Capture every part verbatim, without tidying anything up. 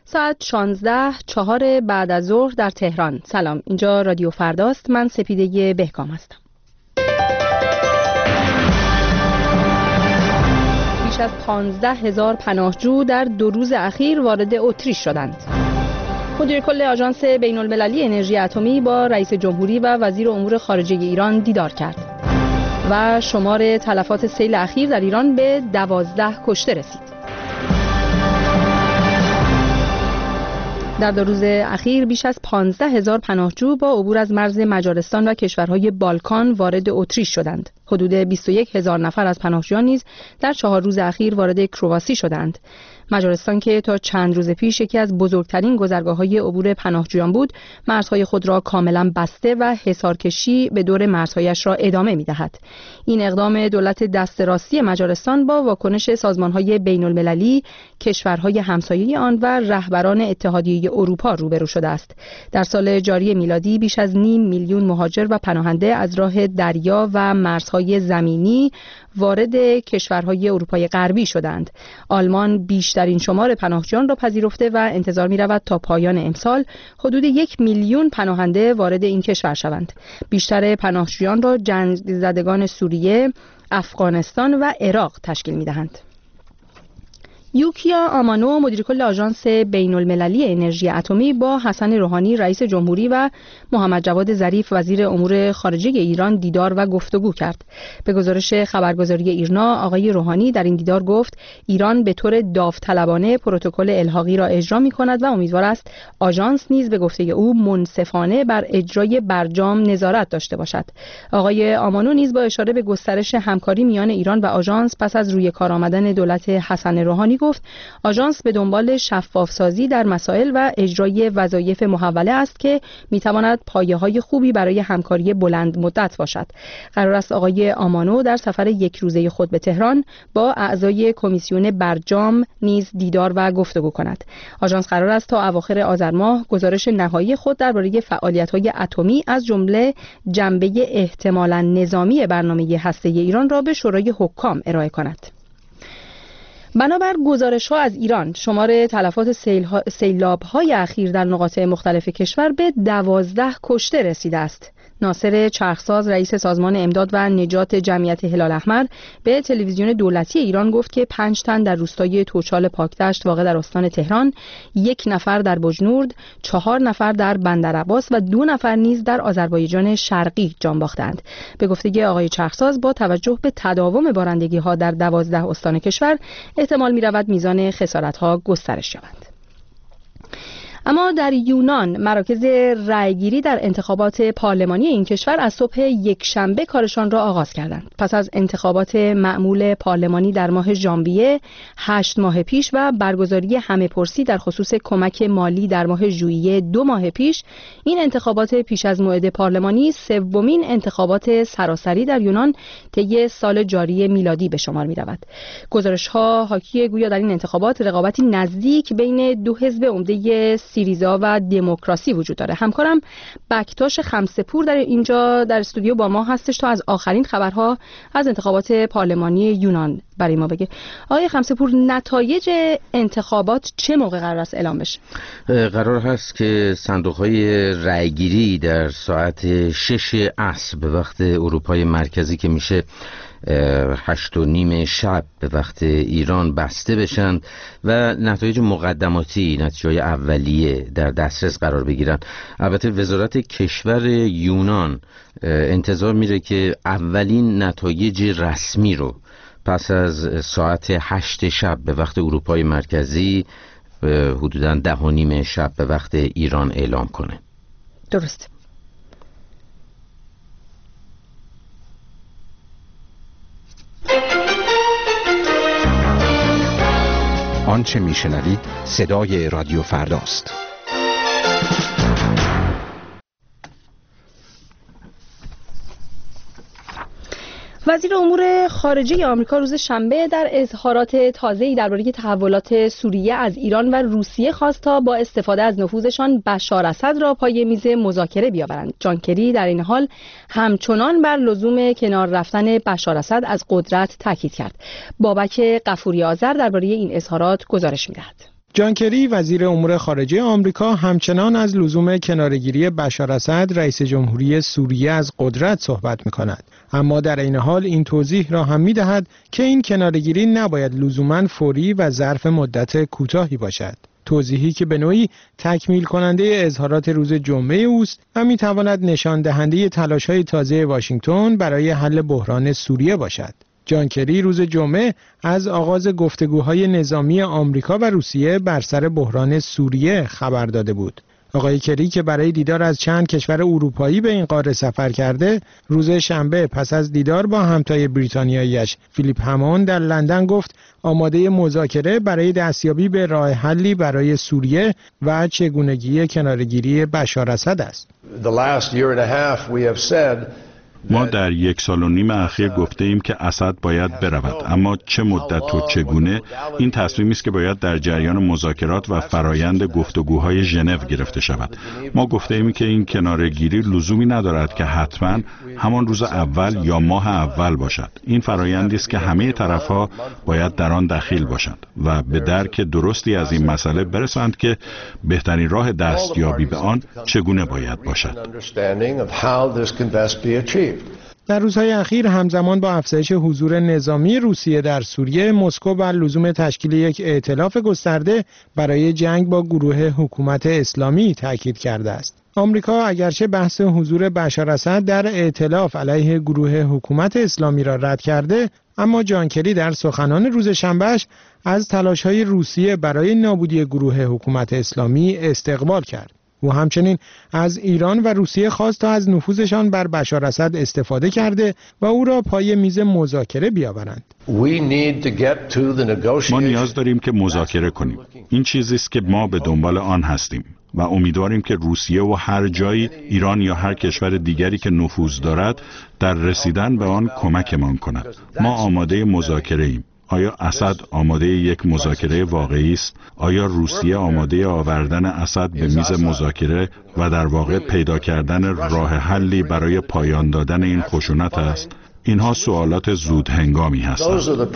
ساعت شانزده چهار بعد از ظهر در تهران. سلام، اینجا رادیو فرداست. من سپیده بهکام هستم. بیش از پانزده هزار پناهجو در دو روز اخیر وارد اتریش شدند. مدیر کل آژانس بین المللی انرژی اتمی با رئیس جمهوری و وزیر امور خارجه ایران دیدار کرد و شمار تلفات سیل اخیر در ایران به دوازده کشته رسید. در دو روز اخیر بیش از پانزده هزار پناهجو با عبور از مرز مجارستان و کشورهای بالکان وارد اتریش شدند. حدود بیست و یک هزار نفر از پناهجویان نیز در چهار روز اخیر وارد کرواسی شدند. مجارستان که تا چند روز پیش یکی از بزرگترین گذرگاه‌های عبور پناهجویان بود، مرزهای خود را کاملا بسته و حصارکشی به دور مرزهایش را ادامه می‌دهد. این اقدام دولت دست راستی مجارستان با واکنش سازمان‌های بین‌المللی، کشورهای همسایه آن و رهبران اتحادیه اروپا روبرو شده است. در سال جاری میلادی بیش از نیم میلیون مهاجر و پناهنده از راه دریا و مرزهای زمینی وارد کشورهای اروپای غربی شدند. آلمان بیشترین شمار پناهجویان را پذیرفته و انتظار می‌رود تا پایان امسال حدود یک میلیون پناهنده وارد این کشور شوند. بیشتر پناهجویان را جنگ زدگان سوریه، افغانستان و عراق تشکیل می‌دهند. یوکیا آمانو مدیر کل آژانس بین المللی انرژی اتمی با حسن روحانی رئیس جمهوری و محمد جواد ظریف وزیر امور خارجه ایران دیدار و گفتگو کرد. به گزارش خبرگزاری ایرنا، آقای روحانی در این دیدار گفت ایران به طور داوطلبانه پروتکل الحاقی را اجرا می‌کند و امیدوار است آژانس نیز به گفته او منصفانه بر اجرای برجام نظارت داشته باشد. آقای آمانو نیز با اشاره به گسترش همکاری میان ایران و آژانس پس از روی کار آمدن دولت حسن روحانی گفت آژانس به دنبال شفاف سازی در مسائل و اجرای وظایف محوله است که میتواند پایه‌های خوبی برای همکاری بلند مدت باشد. قرار است آقای آمانو در سفر یک روزه خود به تهران با اعضای کمیسیون برجام نیز دیدار و گفتگو کند. آژانس قرار است تا اواخر آذر ماه گزارش نهایی خود درباره فعالیت‌های اتمی از جمله جنبه احتمالاً نظامی برنامه هسته‌ای ایران را به شورای حکام ارائه کند. بنابر گزارش‌ها از ایران، شمار تلفات سیلاب‌های اخیر در نقاط مختلف کشور به دوازده کشته رسیده است. ناصر چرخساز رئیس سازمان امداد و نجات جمعیت هلال احمر به تلویزیون دولتی ایران گفت که پنج تن در روستای توچال پاکدشت واقع در استان تهران، یک نفر در بجنورد، چهار نفر در بندرعباس و دو نفر نیز در آذربایجان شرقی جان باختند. به گفته آقای چرخساز با توجه به تداوم بارندگی‌ها در دوازده استان کشور احتمال می‌رود میزان خسارت‌ها گسترش یابد. اما در یونان مراکز رأیگیری در انتخابات پارلمانی این کشور از صبح یکشنبه کارشان را آغاز کردند. پس از انتخابات معمول پارلمانی در ماه ژانویه هشت ماه پیش و برگزاری همه‌پرسی در خصوص کمک مالی در ماه ژوئیه دو ماه پیش، این انتخابات پیش از موعد پارلمانی سومین انتخابات سراسری در یونان طی سال جاری میلادی به شمار می‌رود. گزارش‌ها حاکی گویا در این انتخابات رقابتی نزدیک بین دو حزب عمده سیریزا و دموکراسی وجود داره. همکارم بکتاش خمسه‌پور در اینجا در استودیو با ما هستش تا از آخرین خبرها از انتخابات پارلمانی یونان برای ما بگه. آقای خمسه‌پور، نتایج انتخابات چه موقع قرار است اعلام بشه؟ قرار هست که صندوق‌های رأیگیری در ساعت شش عصر به وقت اروپای مرکزی که میشه هشت و نیم شب به وقت ایران بسته بشن و نتایج مقدماتی، نتیجه‌های اولیه در دسترس قرار بگیرن. البته وزارت کشور یونان انتظار میره که اولین نتایج رسمی رو پس از ساعت هشت شب به وقت اروپای مرکزی حدوداً ده و نیم شب به وقت ایران اعلام کنه. درست. آنچه میشنوید صدای رادیو فرداست. وزیر امور خارجه آمریکا روز شنبه در اظهارات تازه‌ای درباره تحولات سوریه از ایران و روسیه خواست تا با استفاده از نفوذشان بشار اسد را پای میز مذاکره بیاورند. جان کری در این حال همچنان بر لزوم کنار رفتن بشار اسد از قدرت تاکید کرد. بابک غفوری آذر درباره این اظهارات گزارش می‌دهد. جان کری وزیر امور خارجه آمریکا همچنان از لزوم کناره‌گیری بشار اسد رئیس جمهوری سوریه از قدرت صحبت می‌کند، اما در این حال این توضیح را هم می‌دهد که این کناره‌گیری نباید لزوماً فوری و ظرف مدت کوتاهی باشد. توضیحی که به نوعی تکمیل کننده اظهارات روز جمعه اوست و می‌تواند نشان دهنده تلاش‌های تازه واشنگتن برای حل بحران سوریه باشد. جان کری روز جمعه از آغاز گفتگوهای نظامی آمریکا و روسیه بر سر بحران سوریه خبر داده بود. آقای کری که برای دیدار از چند کشور اروپایی به این قاره سفر کرده، روز شنبه پس از دیدار با همتای بریتانیایی‌اش فیلیپ هموند در لندن گفت آماده مذاکره برای دستیابی به راه حلی برای سوریه و چگونگی کناره‌گیری بشار اسد است. ما در یک سال و نیم اخیر گفته ایم که اسد باید برود، اما چه مدت و چگونه، این تصمیمی است که باید در جریان مذاکرات و فرایند گفتگوهای ژنو گرفته شود. ما گفته ایم که این کناره‌گیری لزومی ندارد که حتما همان روز اول یا ماه اول باشد. این فرایندی است که همه طرف‌ها باید در آن دخیل باشند و به درک درستی از این مسئله برسند که بهترین راه دستیابی به آن چگونه باید باشد. در روزهای اخیر همزمان با افزایش حضور نظامی روسیه در سوریه، مسکو بر لزوم تشکیل یک ائتلاف گسترده برای جنگ با گروه حکومت اسلامی تاکید کرده است. آمریکا اگرچه بحث حضور بشار اسد در ائتلاف علیه گروه حکومت اسلامی را رد کرده، اما جان کری در سخنان روز شنبهش از تلاش‌های روسیه برای نابودی گروه حکومت اسلامی استقبال کرد. او همچنین از ایران و روسیه خواست تا از نفوذشان بر بشار اسد استفاده کرده و او را پای میز مذاکره بیاورند. ما نیاز داریم که مذاکره کنیم. این چیزی است که ما به دنبال آن هستیم و امیدواریم که روسیه و هر جایی، ایران یا هر کشور دیگری که نفوذ دارد، در رسیدن به آن کمکمان کند. ما آماده مذاکره ایم. آیا اسد آماده یک مذاکره واقعی است؟ آیا روسیه آماده آوردن اسد به میز مذاکره و در واقع پیدا کردن راه حلی برای پایان دادن این خشونت است؟ اینها سوالات زود هنگامی هستند.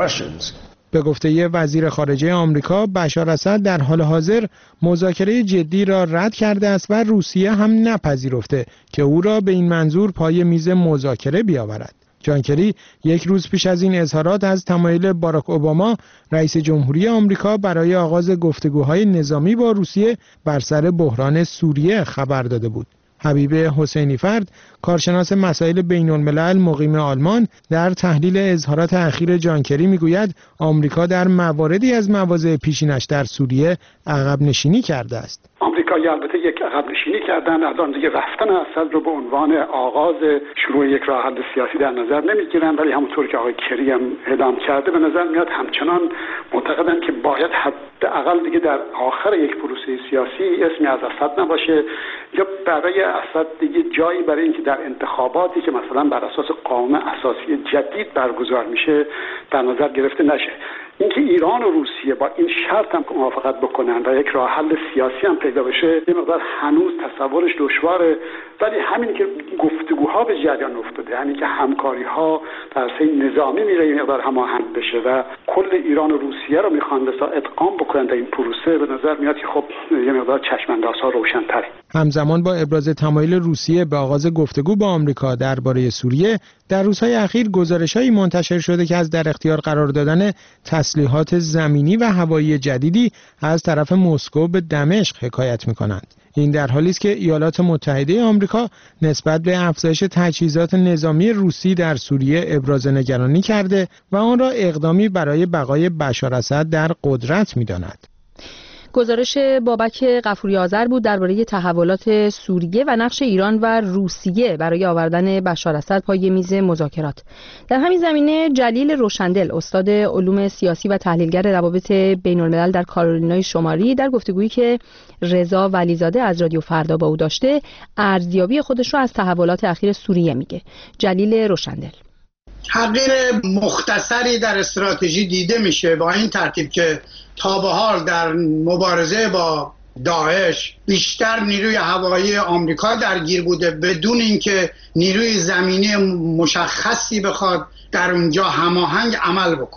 به گفته وزیر خارجه آمریکا، بشار اسد در حال حاضر مذاکره جدی را رد کرده است و روسیه هم نپذیرفته که او را به این منظور پای میز مذاکره بیاورد. جان کری یک روز پیش از این اظهارات از تمایل باراک اوباما رئیس جمهوری آمریکا برای آغاز گفتگوهای نظامی با روسیه بر سر بحران سوریه خبر داده بود. حبیب حسینی فرد، کارشناس مسائل بین الملل مقیم آلمان، در تحلیل اظهارات اخیر جان کری میگوید آمریکا در مواردی از مواضع پیشینش در سوریه عقب نشینی کرده است. آمریکایی البته یک عقب نشینی کردن، الان دیگه رفتن اسد رو به عنوان آغاز شروع یک راه حل سیاسی در نظر نمیگیرن، ولی همونطور که آقای کری هم اعلام کرده به نظر میاد همچنان معتقدن که باید حداقل دیگه در آخر یک پروسه سیاسی اسمی از اسد نباشه یا برای اسد دیگه جایی برای اینکه در انتخاباتی که مثلا بر اساس قانون اساسی جدید برگزار میشه در نظر گرفته نشه. اینکه ایران و روسیه با این شرط هم موافقت بکنن و یک راه حل سیاسی هم پیدا بشه یه مقدار هنوز تصورش دشواره، ولی همین که گفتگوها به جریان افتاده، همین که همکاری‌ها در حوزه نظامی میره این مقدار هماهنگ بشه و کل ایران و روسیه رو میخوان بسا ادغام بکنن در این پروسه، به نظر میاد که خب یه مقدار چشم‌اندازها روشن‌تره. همزمان با ابراز تمایل روسیه به آغاز گفتگو با آمریکا درباره سوریه، در روزهای اخیر گزارش‌هایی منتشر شده که از در اختیار قرار دادن تسلیحات زمینی و هوایی جدیدی از طرف مسکو به دمشق حکایت می‌کنند. این در حالی است که ایالات متحده آمریکا نسبت به افزایش تجهیزات نظامی روسی در سوریه ابراز نگرانی کرده و آن را اقدامی برای بقای بشار اسد در قدرت می‌داند. گزارش بابک غفوری آذر بود درباره تحولات سوریه و نقش ایران و روسیه برای آوردن بشار اسد پای میز مذاکرات. در همین زمینه جلیل روشندل، استاد علوم سیاسی و تحلیلگر روابط بین الملل در کارولینای شمالی، در گفتگویی که رضا ولیزاده از رادیو فردا با او داشته، ارزیابی خودش را از تحولات اخیر سوریه میگه. جلیل روشندل: تغییر مختصری در استراتژی دیده میشه با این ترتیب که تا به حال در مبارزه با داعش بیشتر نیروی هوایی آمریکا درگیر بوده بدون اینکه نیروی زمینی مشخصی بخواد در اونجا هماهنگ عمل بکنه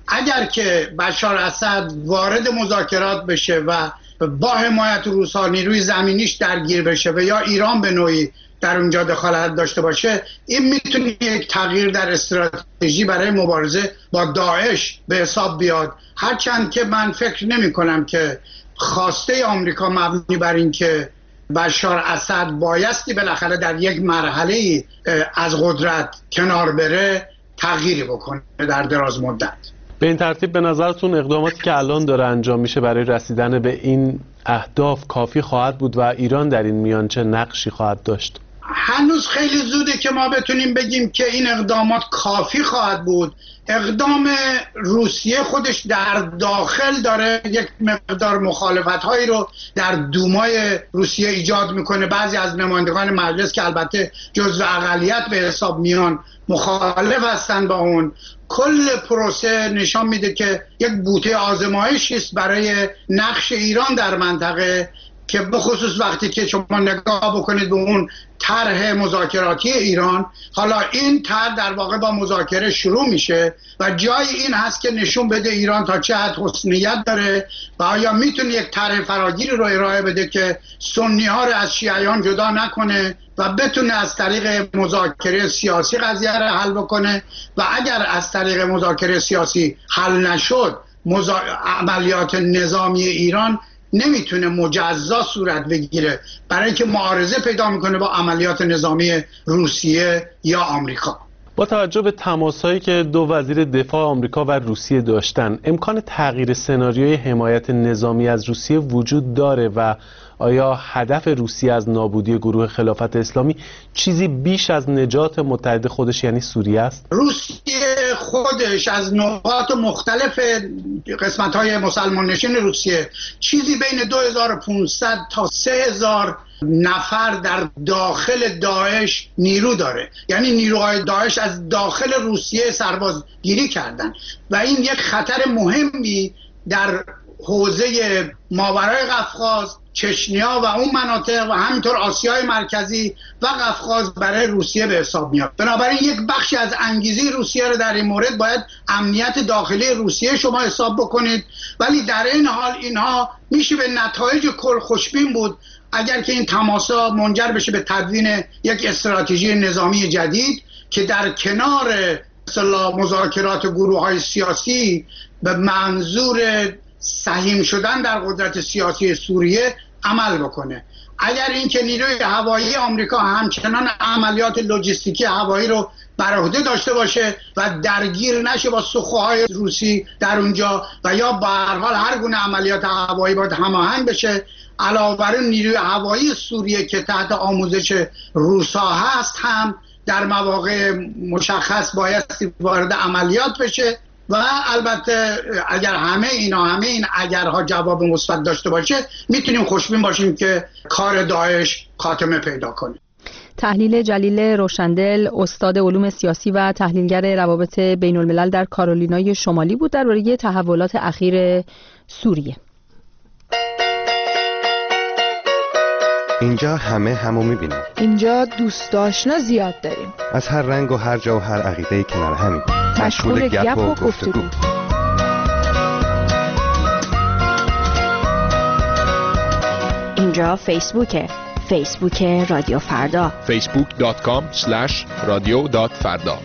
اگر که بشار اسد وارد مذاکرات بشه و با حمایت روس‌ها نیروی زمینیش درگیر بشه و یا ایران به نوعی در اونجا دخالت داشته باشه، این میتونه یک تغییر در استراتژی برای مبارزه با داعش به حساب بیاد. هرچند که من فکر نمی کنم که خواسته آمریکا مبنی بر این که بشار اسد بایستی بالاخره در یک مرحله از قدرت کنار بره تغییری بکنه در دراز مدت. به این ترتیب به نظرتون اقداماتی که الان داره انجام میشه برای رسیدن به این اهداف کافی خواهد بود و ایران در این میان چه نقشی خواهد داشت؟ هنوز خیلی زوده که ما بتونیم بگیم که این اقدامات کافی خواهد بود. اقدام روسیه خودش در داخل داره یک مقدار مخالفت‌هایی رو در دومای روسیه ایجاد میکنه. بعضی از نمایندگان مجلس که البته جزو اقلیت به حساب میان مخالف هستن با اون. کل پروسه نشان میده که یک بوته آزمایشی است برای نقش ایران در منطقه، که به خصوص وقتی که شما نگاه بکنید به اون طرح مذاکراتی ایران، حالا این طرح در واقع با مذاکره شروع میشه و جای این هست که نشون بده ایران تا چه حد حسن نیت داره و آیا میتونه یک طرح فراگیری رو ارائه بده که سنی ها رو از شیعیان جدا نکنه و بتونه از طریق مذاکره سیاسی قضیه رو حل بکنه و اگر از طریق مذاکره سیاسی حل نشد مزا... عملیات نظامی ایران نمیتونه مجزا صورت بگیره برای اینکه معارضه پیدا میکنه با عملیات نظامی روسیه یا آمریکا. با توجه به تماس‌هایی که دو وزیر دفاع آمریکا و روسیه داشتن، امکان تغییر سناریوی حمایت نظامی از روسیه وجود داره و آیا هدف روسیه از نابودی گروه خلافت اسلامی چیزی بیش از نجات متحد خودش یعنی سوریه است؟ روسیه خودش از نقاط مختلف قسمت‌های مسلمان نشین روسیه چیزی بین دو هزار و پانصد تا سه هزار نفر در داخل داعش نیرو داره. یعنی نیروهای داعش از داخل روسیه سربازگیری کردن و این یک خطر مهمی در حوزه ماورای قفقاز، چچنیا و اون مناطق و همینطور آسیای مرکزی و قفقاز برای روسیه به حساب میاد. بنابراین یک بخشی از انگیزه روسیه رو در این مورد باید امنیت داخلی روسیه شما حساب بکنید، ولی در این حال اینها میشه به نتایج کل خوشبین بود اگر که این تماسا منجر بشه به تدوین یک استراتژی نظامی جدید که در کنار مثلا مذاکرات گروه‌های سیاسی به منظور سهیم شدن در قدرت سیاسی سوریه عمل بکنه. اگر این که نیروی هوایی آمریکا همچنان عملیات لوجستیکی هوایی رو بر عهده داشته باشه و درگیر نشه با سخوهای روسی در اونجا و یا به هر حال هر گونه عملیات هوایی باید هماهنگ بشه، علاوه بر نیروی هوایی سوریه که تحت آموزش روسا هست هم در مواقع مشخص باید وارد عملیات بشه. و البته اگر همه اینا همه این اگرها جواب مثبت داشته باشه میتونیم خوشبین باشیم که کار داعش خاتمه پیدا کنه. تحلیل جلیل روشندل، استاد علوم سیاسی و تحلیلگر روابط بین الملل در کارولینای شمالی بود درباره تحولات اخیر سوریه. اینجا همه همو میبینیم. اینجا دوست آشنا زیاد داریم. از هر رنگ و هر جا و هر عقیده‌ای کنار همیم. مشغول گپ و گفتگو. اینجا فیسبوکه. فیسبوک رادیو فردا. فیسبوک دات کام اسلش رادیو دات فردا.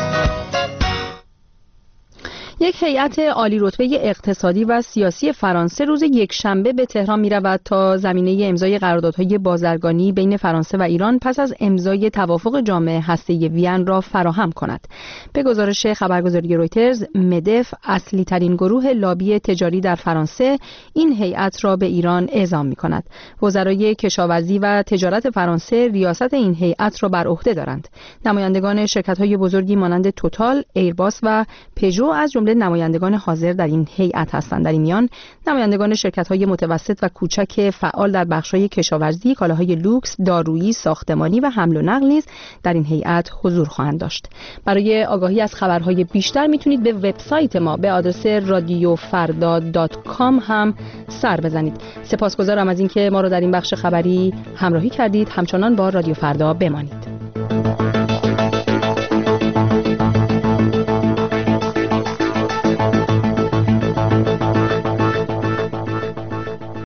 یک هیئت عالی رتبه اقتصادی و سیاسی فرانسه روز یکشنبه به تهران می رود تا زمینه امضای قراردادهای بازرگانی بین فرانسه و ایران پس از امضای توافق جامع هسته‌ای وین را فراهم کند. به گزارش خبرگزاری رویترز، مدف اصلی ترین گروه لابی تجاری در فرانسه این هیئت را به ایران اعزام می کند. وزرای کشاورزی و تجارت فرانسه ریاست این هیئت را بر عهده دارند. نمایندگان شرکت‌های بزرگی مانند توتال، ایرباس و پژو از جمله نمایندگان حاضر در این هیئت هستند. در این میان نمایندگان شرکت‌های متوسط و کوچک فعال در بخش‌های کشاورزی، کالاهای لوکس، دارویی، ساختمانی و حمل و نقل نیز در این هیئت حضور خواهند داشت. برای آگاهی از خبرهای بیشتر میتونید به وبسایت ما به آدرس رادیو فردا دات کام هم سر بزنید. سپاسگزارم از اینکه ما رو در این بخش خبری همراهی کردید. همچنان با رادیو فردا بمانید.